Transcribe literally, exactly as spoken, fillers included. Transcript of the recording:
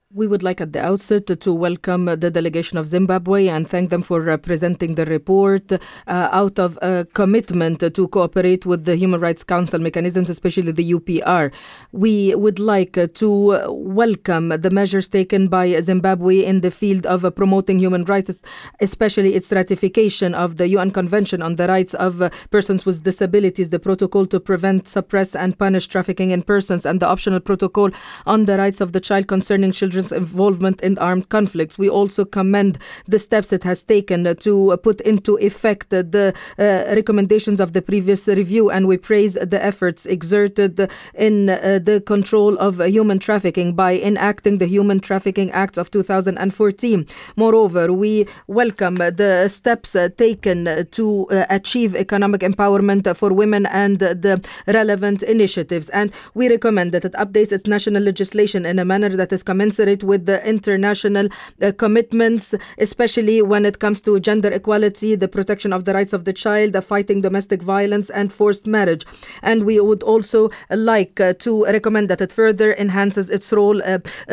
We would like at the outset to welcome the delegation of Zimbabwe and thank them for uh, presenting the report uh, out of a commitment to cooperate with the Human Rights Council mechanisms, especially the U P R. We would like uh, to welcome the measures taken by Zimbabwe in the field of uh, promoting human rights, especially its ratification of the U N Convention on the Rights of uh, Persons with Disabilities, the protocol to prevent, suppress and punish trafficking in persons, and the optional protocol on the rights of the child concerning children's involvement in armed conflicts. We also commend the steps it has taken to put into effect the uh, recommendations of the previous review, and we praise the efforts exerted in uh, the control of human trafficking by enacting the Human Trafficking Acts of two thousand fourteen. Moreover, we welcome the steps taken to uh, achieve economic empowerment for women and the relevant initiatives, and we recommend that it updates its national legislation in a manner that is commensurate with the international uh, commitments, especially when it comes to gender equality, the protection of the rights of the child, the fighting domestic violence and forced marriage. And we would also like uh, to recommend that it further enhances its role uh,